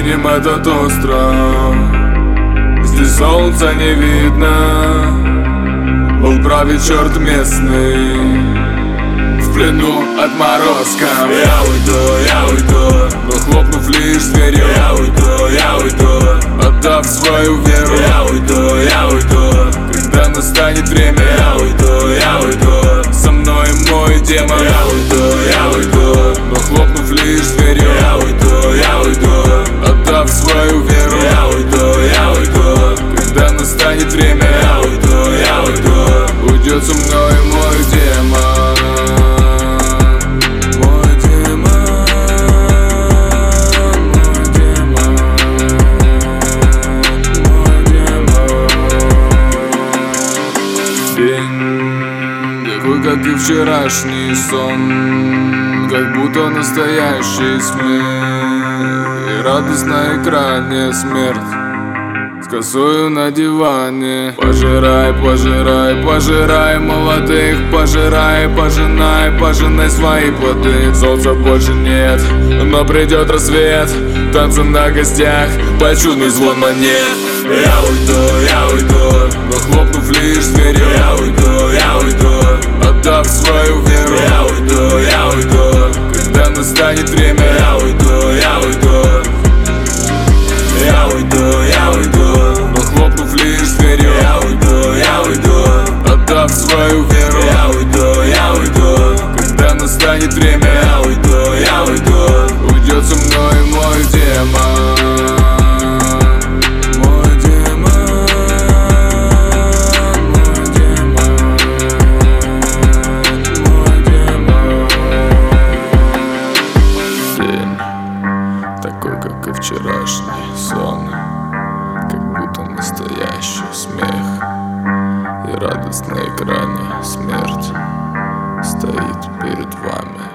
покинем этот остров. Здесь солнца не видно, был правит черт местный, в плену отморозков. Я уйду, но хлопнув лишь дверью, я уйду, отдав свою веру. Я уйду, когда настанет время. Я уйду, со мной мой демон. Я уйду, но хлопнув лишь дверью. Я уйду, отдав свою веру. Я уйду, когда настанет время. Я уйду, уйдет со мной мой демон. День такой, как и вчерашний сон, как будто настоящий смех, и радость на экране, смерть с косою на диване. Пожирай, пожирай, пожирай молодых, пожирай, пожинай свои плоды. Солнца больше нет, но придет рассвет, танцы на гостях, под чудный звон монет. Я уйду, но хлопнув лишь дверью. Я уйду, отдав свою веру. Я уйду, когда настанет время. Я уйду, но хлопнув лишь дверью. Я уйду, отдав свою веру. Я уйду, когда настанет время. Я уйду, уйдет со мной мой демон. Такой, как и вчерашний сон, как будто настоящий смех, и радость на экране, смерть стоит перед вами.